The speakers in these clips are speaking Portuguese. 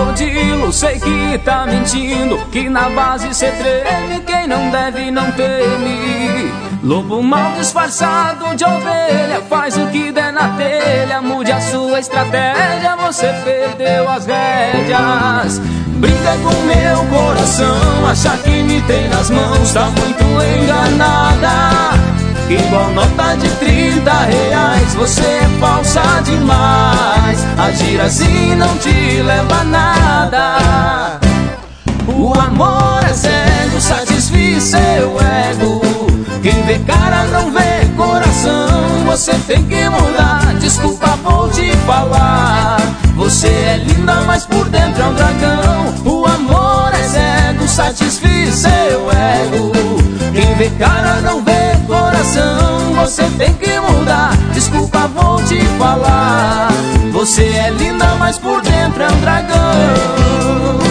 crocodilo, sei que tá mentindo, que na base cê treme, quem não deve não teme. Lobo mal disfarçado de ovelha, faz o que der na telha, mude a sua estratégia, você perdeu as rédeas. Brinca com meu coração, acha que me tem nas mãos, tá muito enganada. Igual nota de 30 reais, você é falsa demais. Agir assim não te leva a nada. O amor é cego, satisfiz seu ego. Quem vê cara não vê coração, você tem que mudar, desculpa vou te falar. Você é linda, mas por dentro é um dragão. O amor é cego, satisfiz seu ego. Quem vê cara não vê coração, você tem que mudar, desculpa vou te falar. Você é linda, mas por dentro é um dragão.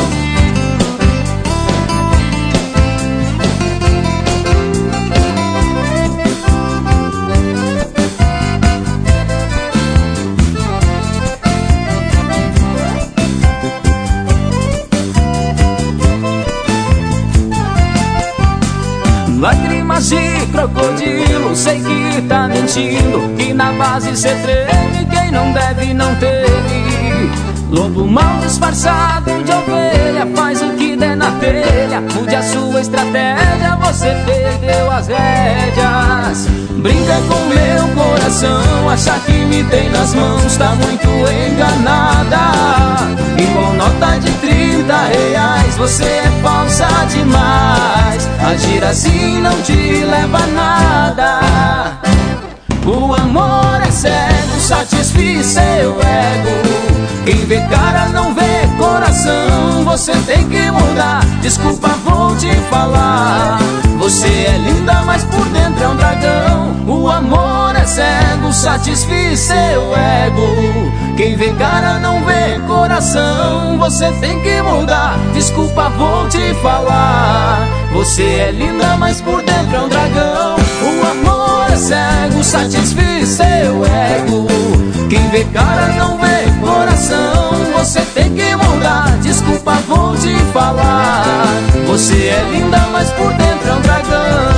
Lágrimas de crocodilo, sei que tá mentindo, que na base cê treme, quem não deve não teme. Lobo mal disfarçado de ovelha, faz o que der na telha, mude a sua estratégia, você perdeu as rédeas. Brinca com meu coração, acha que me tem nas mãos, tá muito enganada. Igual nota de 30 reais, você é falsa demais. Agir assim não te leva a nada. O amor é cego, satisfiz seu ego. Quem vê cara não vê coração, você tem que mudar, desculpa vou te falar. Você é linda, mas por dentro é um dragão. O amor é cego, satisfiz seu ego. Quem vê cara não vê coração, você tem que mudar, desculpa vou te falar. Você é linda, mas por dentro é um dragão. O amor é cego, satisfiz seu ego. Quem vê cara não vê coração, você tem que mudar, desculpa vou te falar. Você é linda, mas por dentro é um dragão.